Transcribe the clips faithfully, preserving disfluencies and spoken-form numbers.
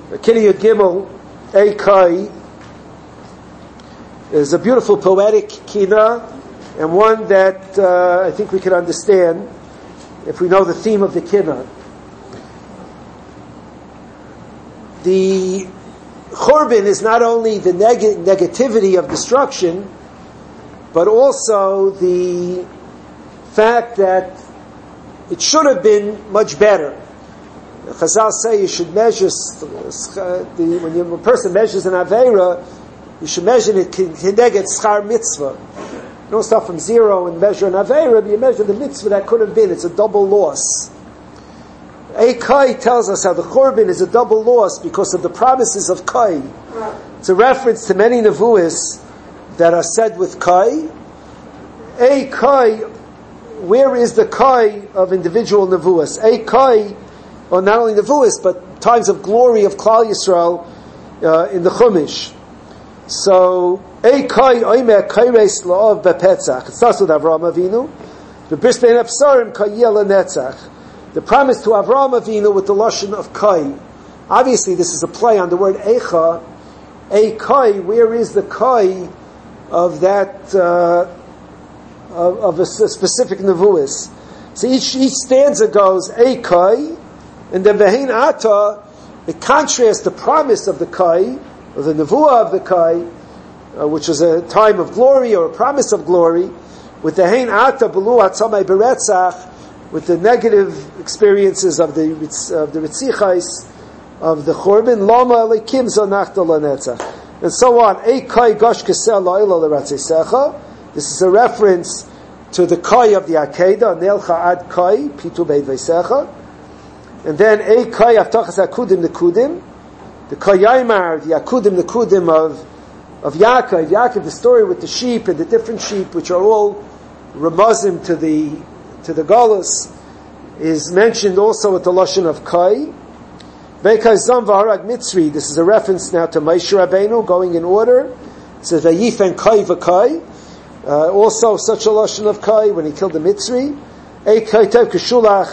Kiniyud Gimel Eikai is a beautiful poetic kina, and one that uh, I think we can understand if we know the theme of the kina. The Churban is not only the neg- negativity of destruction, but also the fact that it should have been much better. Chazal say you should measure the, when you, a person measures an aveira, you should measure it kineged schar mitzvah. You don't start from zero and measure an aveira, but you measure the mitzvah that could have been. It's a double loss. Eikai tells us how the Churban is a double loss because of the promises of Kai. It's a reference to many nevuos that are said with Kai. Eikai, where is the Kai of individual nevuos? Eikai, or not only nevuos, but times of glory of Klal Yisrael uh, in the Chumash. So, Eikai oimer kaireis la'ov bepetzach. It starts with Avraham Avinu. The bris bein absarim kayel netzach. The promise to Avraham Avinu with the lashon of Kai. Obviously, this is a play on the word Eicha. Eikai, where is the Kai of that uh, of, of a specific nevuos? So each each stanza goes Eikai, and then Ve'hein Ata, it contrasts the promise of the Kai, or the nevuah of the Kai, uh, which is a time of glory or a promise of glory, with the Ve'hein Ata b'lu atzamai beretzach, with the negative experiences of the of the Ritzichais, of the Churban, Lama Elikim Zonachta Lanetzach, and so on. Eikai Gosh Kesel La'ila L'Ratzisecha. This is a reference to the Kai of the Akedah, Neilcha Ad Kai, Pitu Beid Veisecha. And then Eikai Avtachas Akudim Nekudim, the Kayaymar, the Akudim Nekudim of of Yaakov. Yaakov, the story with the sheep and the different sheep, which are all remazim to the to the Galus, is mentioned also with the lashon of Kai. Veikai Zam V'Harag Mitzri. This is a reference now to Moshe Rabbeinu, going in order. It says Vayifen Kai V'Kai. Uh, also such a lashon of Kai when he killed the Mitzri. Eikai Tev Keshulach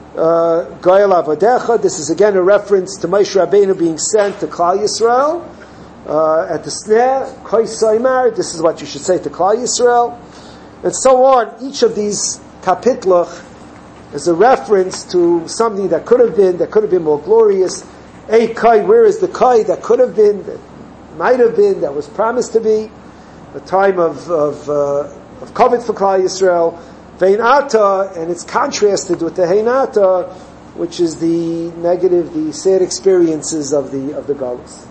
Gael Avodecha. This is again a reference to Moshe Rabbeinu being sent to Klal Yisrael uh, at the snare. Kai Saimar. This is what you should say to Klal Yisrael, and so on. Each of these kapitlach is a reference to something that could have been, that could have been more glorious. A Kai, where is the Kai that could have been, that might have been, that was promised to be? A time of of, uh, of kavod for Klal Yisrael. Ve'in Ata, and it's contrasted with the Hein Ata, which is the negative, the sad experiences of the of the Galus.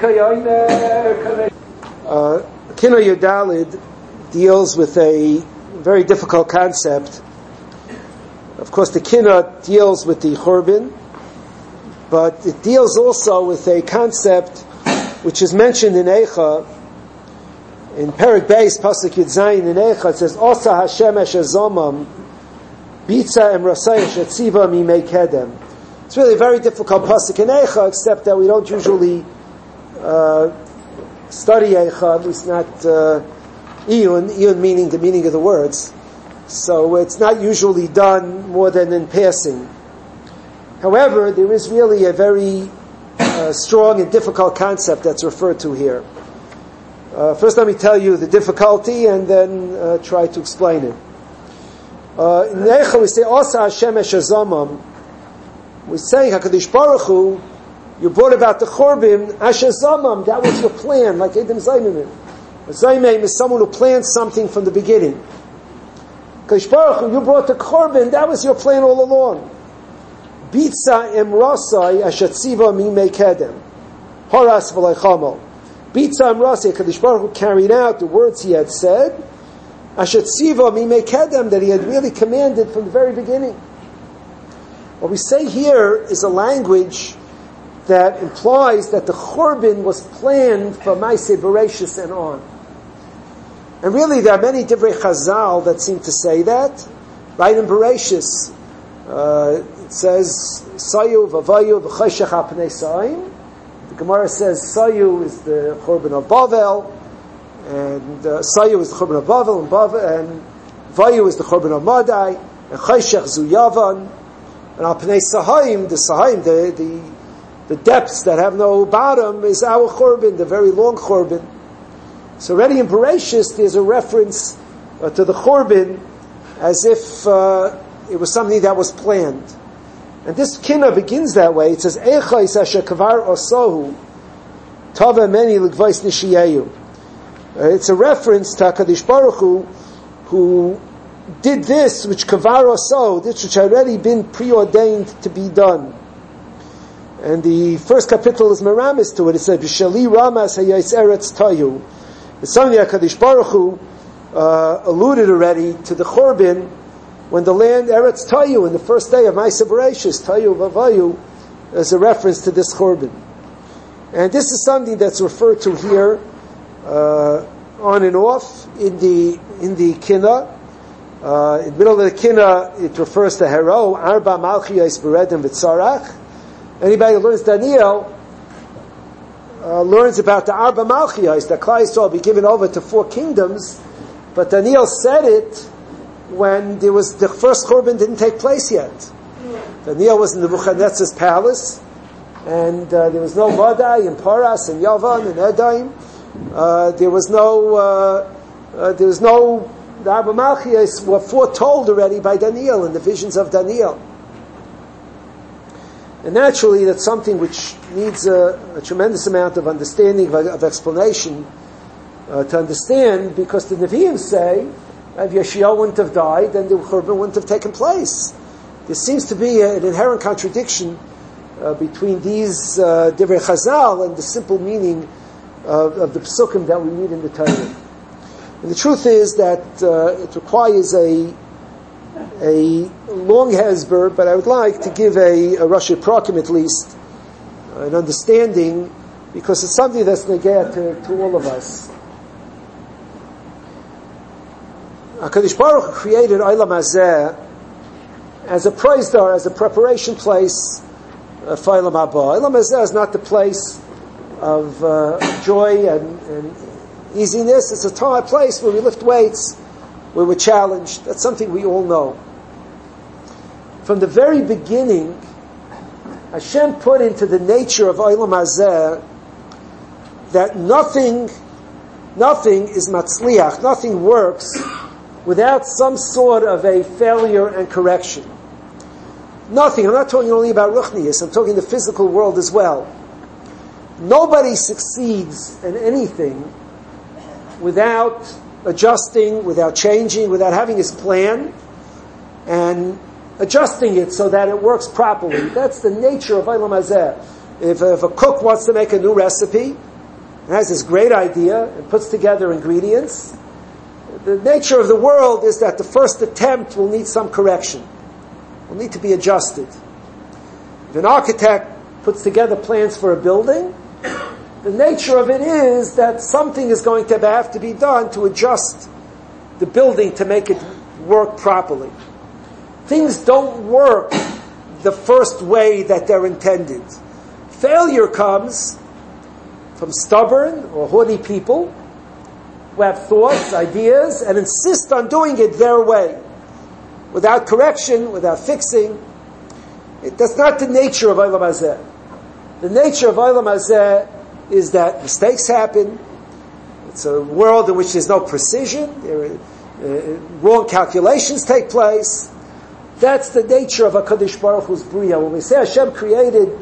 Uh, Kino Yudalid deals with a very difficult concept. Of course, the Kina deals with the Churban, but it deals also with a concept which is mentioned in Eicha. In Perek Beis, Pasuk Yud Zayin in Eicha, it says, Osa Hashem Esher Zomam, Bitza Em Rasay Shetziva Mimei Kedem. It's really a very difficult Pasuk in Eicha, except that we don't usually uh, study Eicha, at least not uh, Iyun, Iyun meaning the meaning of the words. So it's not usually done more than in passing. However, there is really a very uh, strong and difficult concept that's referred to here. Uh, first let me tell you the difficulty and then uh, try to explain it. Uh, in Eicha we say, Osa Hashem Esher Zomam. We say, HaKadosh Baruch Hu, you brought about the Churban, Asher Zomam, that was your plan, like Edom Zayimim. A Zayimim is someone who plans something from the beginning. Kadosh Baruch Hu, you brought the Churban, that was your plan all along. Bitza em rasai asher tziva mimei kedem. Horas v'lei chamo. Bitza em rasai, Kadosh Baruch Hu carried out the words he had said, asher tziva mimei kedem, that he had really commanded from the very beginning. What we say here is a language that implies that the Churban was planned from Maaseh Bereishis and on. And really, there are many divrei Chazal that seem to say that. Right in Bereishis, uh, it says, Sayu v'avayu v'chayshach al pnei sa'im. The Gemara says, Sayu is the Churban of Bavel, and uh, Sayu is the Churban of Bavel, and, Bavel, and Vayu is the Churban of Madai, and Chayshach zu Yavan, and al pnei sa'im, the Sa'im, the, the, the depths that have no bottom, is our Churban, the very long Churban. So already in Bereshis, there's a reference uh, to the Churban as if uh, it was something that was planned. And this kinna begins that way. It says, Eichais asher kavar osohu, tava meni l'gvais nishiyeyu. It's a reference to HaKadosh Baruch Hu, who did this which kavar osohu, this which had already been preordained to be done. And the first capital is Meramis to it. It says, B'shali ramas hayais eretz tayu. It's something that HaKadosh Baruch Hu uh, alluded already to the Churban, when the land Eretz Tayu, in the first day of Ma'aseh Bereshis, Tayu Vavayu, is a reference to this Churban. And this is something that's referred to here, uh, on and off, in the, in the Kinna. Uh, in the middle of the Kinna, it refers to Hero, Arba Malchiyos Beredim V'tzarach. Anybody who learns Daniel, uh, learns about the Arba Malchiyos, that Klal Yisrael will be given over to four kingdoms, but Daniel said it when there was the first Churban didn't take place yet. Daniel was in Nebuchadnezzar's palace, and uh, there was no Vadai and Paras and Yavan and Edaim. Uh, there was no, uh, uh, there was no, the Arba Malchiyos were foretold already by Daniel in the visions of Daniel. And naturally, that's something which needs a, a tremendous amount of understanding, of, of explanation uh, to understand, because the Nevi'im say, if Yeshayahu wouldn't have died, then the Churban wouldn't have taken place. There seems to be a, an inherent contradiction uh, between these uh, Divrei Chazal and the simple meaning of, of the Pesukim that we read in the Torah. And the truth is that uh, it requires a a long hesber, but I would like to give a, a Rashi Prakim at least, uh, an understanding, because it's something that's negayah to, to all of us. HaKadosh Baruch Hu created Olam Hazeh as a praisdar, as a preparation place uh, for Olam Haba. Olam Hazeh is not the place of uh, joy and, and easiness. It's a time, place where we lift weights, where we're challenged. That's something we all know. From the very beginning, Hashem put into the nature of Olam Hazeh that nothing, nothing is matzliach, nothing works without some sort of a failure and correction. Nothing. I'm not talking only about ruchnius. I'm talking the physical world as well. Nobody succeeds in anything without adjusting, without changing, without having his plan and adjusting it so that it works properly. That's the nature of Olam Hazeh. If, if a cook wants to make a new recipe and has this great idea and puts together ingredients, the nature of the world is that the first attempt will need some correction, will need to be adjusted. If an architect puts together plans for a building, the nature of it is that something is going to have to be done to adjust the building to make it work properly. Things don't work the first way that they're intended. Failure comes from stubborn or haughty people who have thoughts, ideas, and insist on doing it their way, without correction, without fixing. It, that's not the nature of Olam Hazeh. The nature of Olam Hazeh is that mistakes happen. It's a world in which there's no precision. There are, uh, wrong calculations take place. That's the nature of HaKadosh Baruch Hu's Bria. When we say Hashem created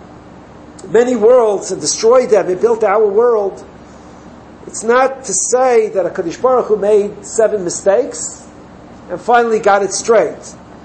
many worlds and destroyed them and built our world, it's not to say that HaKadosh Baruch Hu made seven mistakes and finally got it straight.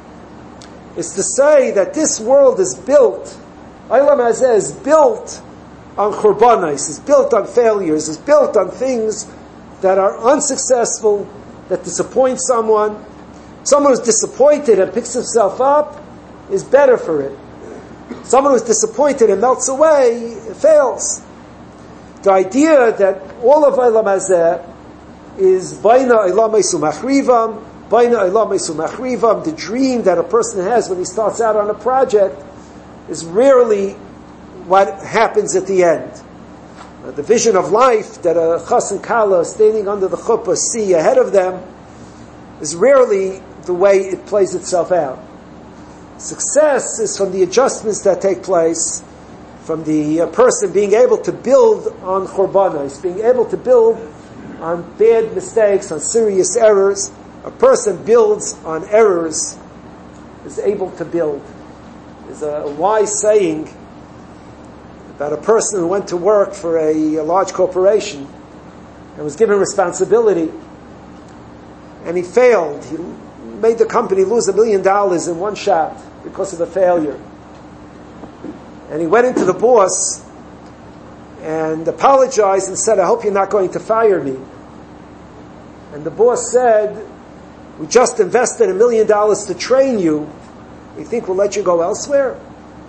It's to say that this world is built, Olam Hazeh is built on churbanos, is built on failures, is built on things that are unsuccessful, that disappoint someone. Someone who's disappointed and picks himself up is better for it. Someone who's disappointed and melts away fails. The idea that all of Olam Hazeh is Baina Olam Eisu Machrivam, Baina Olam Eisu Machrivam, the dream that a person has when he starts out on a project is rarely what happens at the end. Uh, the vision of life that a chas and kala standing under the chuppah see ahead of them is rarely the way it plays itself out. Success is from the adjustments that take place, from the uh, person being able to build on chorbanos, being able to build on bad mistakes, on serious errors. A person builds on errors, is able to build. There's a wise saying about a person who went to work for a, a large corporation and was given responsibility, and he failed. He made the company lose a million dollars in one shot because of a failure. And he went into the boss and apologized and said, I hope you're not going to fire me. And the boss said, we just invested a million dollars to train you. You think we'll let you go elsewhere?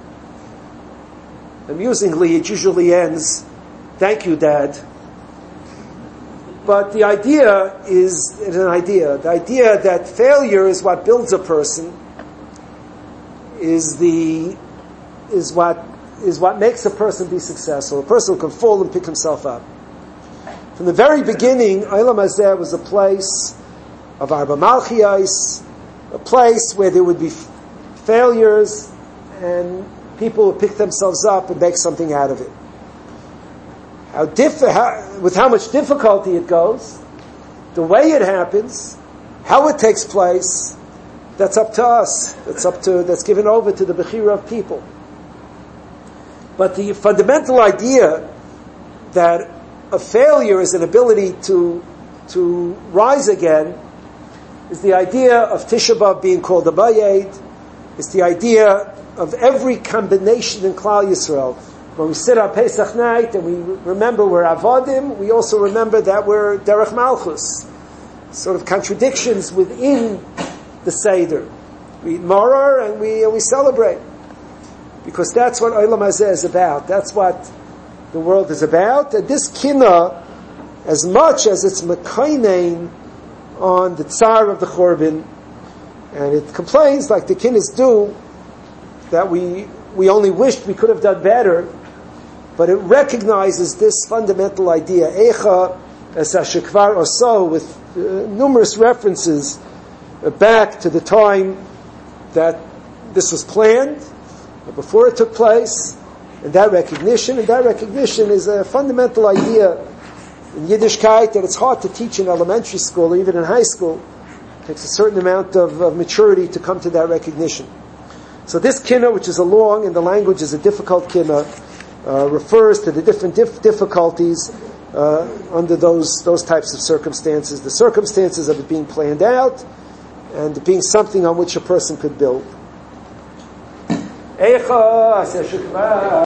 Amusingly, it usually ends, thank you, Dad. But the idea is, is an idea. The idea that failure is what builds a person, is the is what is what makes a person be successful. A person who can fall and pick himself up. From the very beginning, Olam Hazeh was a place of Arba Malchiyos, a place where there would be f- failures and people would pick themselves up and make something out of it. How diff- how, with how much difficulty it goes, the way it happens, how it takes place, that's up to us. That's up to that's given over to the Bechira of people. But the fundamental idea that a failure is an ability to to rise again is the idea of Tisha B'Av being called a Bayed. It's the idea of every combination in Klal Yisrael. When we sit on Pesach night and we remember we're Avodim, we also remember that we're Derech Malchus. Sort of contradictions within the Seder. We eat Maror and we, and we celebrate. Because that's what Olam Hazeh is about. That's what the world is about. And this Kinnah, as much as it's Mekaynein on the Tsar of the Chorban, and it complains, like the Kinnahs do, that we we only wished we could have done better, but it recognizes this fundamental idea, Eicha es hashekvar oso, with uh, numerous references uh, back to the time that this was planned, before it took place, and that recognition, and that recognition is a fundamental idea in Yiddishkeit that it's hard to teach in elementary school or even in high school. It takes a certain amount of, of maturity to come to that recognition. So this kinnah, which is a long, and the language is a difficult kinnah, uh, refers to the different dif- difficulties uh, under those those types of circumstances, the circumstances of it being planned out, and it being something on which a person could build.